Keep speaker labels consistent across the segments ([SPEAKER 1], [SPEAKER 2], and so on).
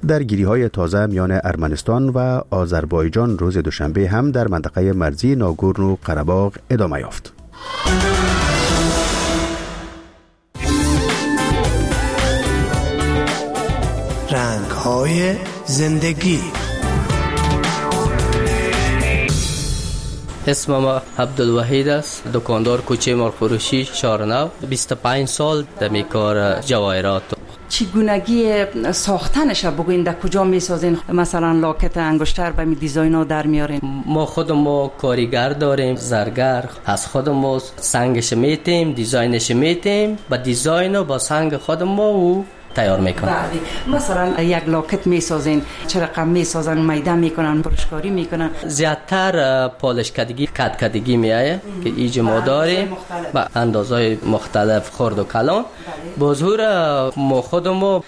[SPEAKER 1] درگیری‌های تازه میان ارمنستان و آذربایجان روز دوشنبه هم در منطقه مرزی ناگورنو قره‌باغ ادامه یافت.
[SPEAKER 2] رنگ‌های زندگی.
[SPEAKER 3] اسمم عبدالوحید است، دکاندار کوچه مرغفروشی شارنو. 25 سال در کار جواهرات.
[SPEAKER 4] چگونگی ساختنش بگوین در کجا میسازین؟ مثلا لاکت انگشتر به می دیزاینا در میارین؟
[SPEAKER 3] ما خودمون کارگر داریم، زرگر. از خودمون سنگش میتیم، دیزاینش میتیم، با دیزاین و با سنگ خودمون تیار میکنن.
[SPEAKER 4] بله. مثلا یک لاکت میسازین، چه رقم میسازن؟ میده میکنن، برشکاری میکنن؟
[SPEAKER 3] زیادتر پالش کدگی، کد کدگی میایه که ایج ما داریم با اندازهای مختلف، خرد و کلان. بازور ما خودمو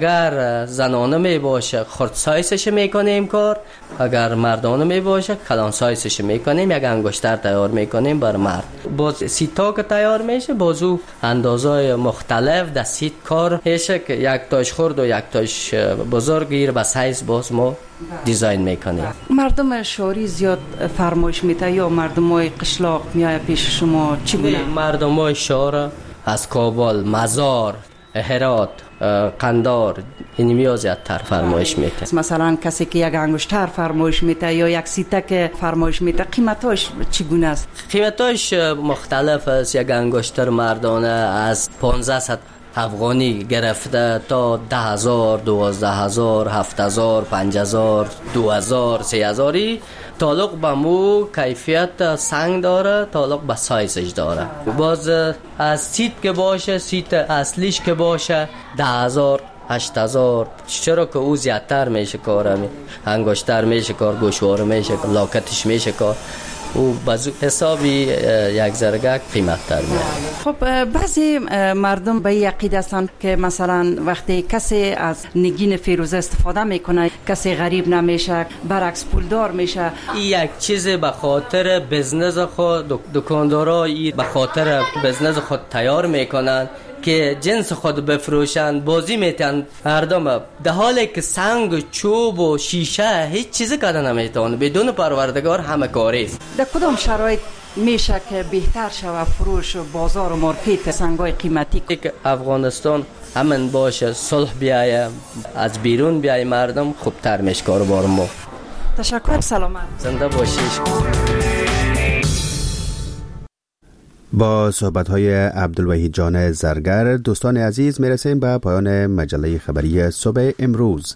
[SPEAKER 3] اگر زنانه می باشه خرد سایزش میکنیم کار، اگر مردانه می باشه کلان سایزش میکنیم. یک انگشتر تیار میکنیم بر مرد. باز سیتا که تیار میشه بازو اندازهای مختلف در سیت کار میشه که یک تاش خرد و یک تاش بزرگ گیر به سایز باز ما دیزاین میکنیم.
[SPEAKER 4] مردم شهری زیاد فرمایش میته یا مردمای قشلاق میای پیش شما؟ چگونه؟
[SPEAKER 3] مردمای شهر از کابل، مزار، هرات، قندار این میاد زیادتر فرمایش میته.
[SPEAKER 4] مثلا کسی که یک انگشتر فرمایش میته یا یک سیتک فرمایش میته، قیمتاش چگونه است؟
[SPEAKER 3] قیمتاش مختلف است. یک انگشتر مردانه از 1500 افغانی گرفته تا 10,000، 12,000، 7,000، 5,000، 2,000، 3,000. تعلق به مو کیفیت سنگ داره، تعلق به سایزش داره. باز از سیت که باشه، سیت اصلیش که باشه 10,000، 8,000. چرا که او زیادتر میشه کار، انگشتر میشه کار، گوشواره میشه، لاکتش میشه کار. او بازو حسابی یک زرگک قیمت تر میاد.
[SPEAKER 4] خب بعضی مردم به این عقیده هستند که مثلا وقتی کسی از نگین فیروزه استفاده میکنه کسی غریب نمیشه، برعکس پولدار میشه.
[SPEAKER 3] یک چیز به خاطر بزنس خود دکاندارا به خاطر بزنس خود تیار میکنن که جنس خود بفروشن، بازی میتن مردم، در حالی که سنگ، چوب و شیشه هیچ چیزی کده نمیتونه. بدون پروردگار همه کاری است.
[SPEAKER 4] در کدام شرایط میشه که بهتر شود فروش و بازار و مارکت سنگای قیمتی؟
[SPEAKER 3] که افغانستان امن باشه، صلح بیایه، از بیرون بیایه، مردم خوبتر میشه کاروبار ما.
[SPEAKER 4] تشکر، سلامت.
[SPEAKER 3] زنده باشیش.
[SPEAKER 1] با صحبت‌های عبدالوحید جان زرگر دوستان عزیز میرسیم به پایان مجله خبری صبح امروز.